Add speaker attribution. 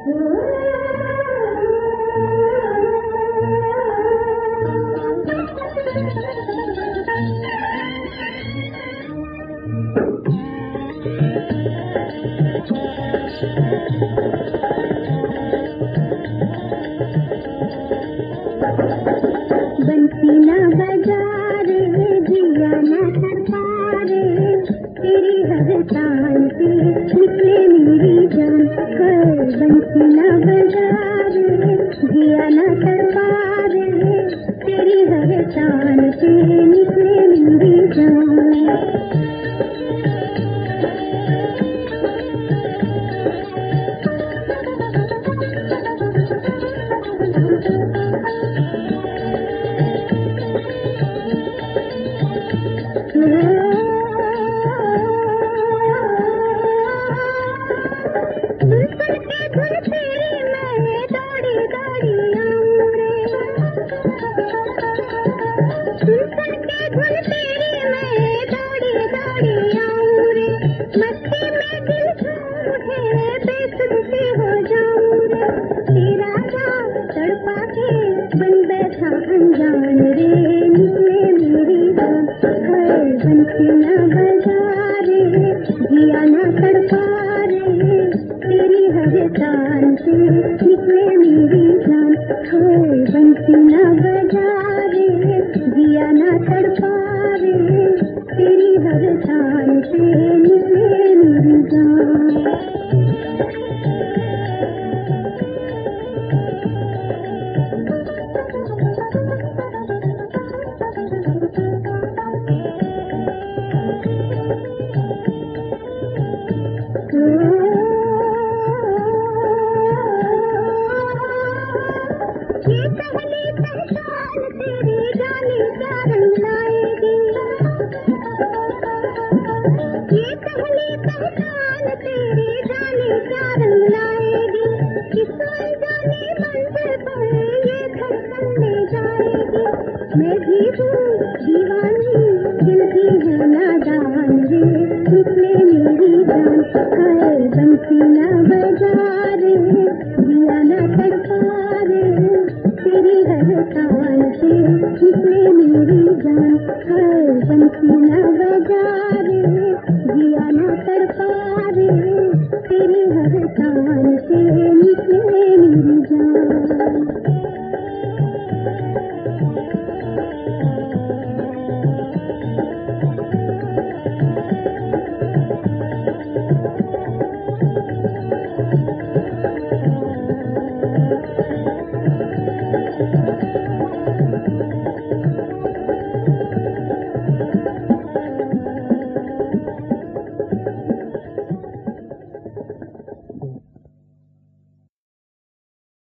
Speaker 1: बंसी न बजा रे जिया न करता रे, तेरी हर तान से निकले मेरी जान। बंसी न बजा रे जिया न करता रे, तेरी हर तान से निकले मेरी जान। अनजान रे निकले मेरी जान। बंसी न बजा रे जिया न तड़पा रे, तेरी हर तान से निकले मेरी जान। बंसी न बजा रे जिया न तड़पा रे, तेरी हर तान से निकले मेरी जान। ये पहली पहचान तेरी जाने क्या रंग लाएगी, ये पहली पहचान तेरी जाने क्या रंग लाएगी। किस अनजाने मंजिल पर ये धड़कन ले जाएगी। मैं भी हूँ दीवानी दिल की है नादान रे, निकले मेरी जान। बंसी न बजा रे जिया न तड़पा रे, तेरी हर तान से निकले मेरी जान। बंसी न बजा रे जिया न तड़पा रे, तेरी हर तान से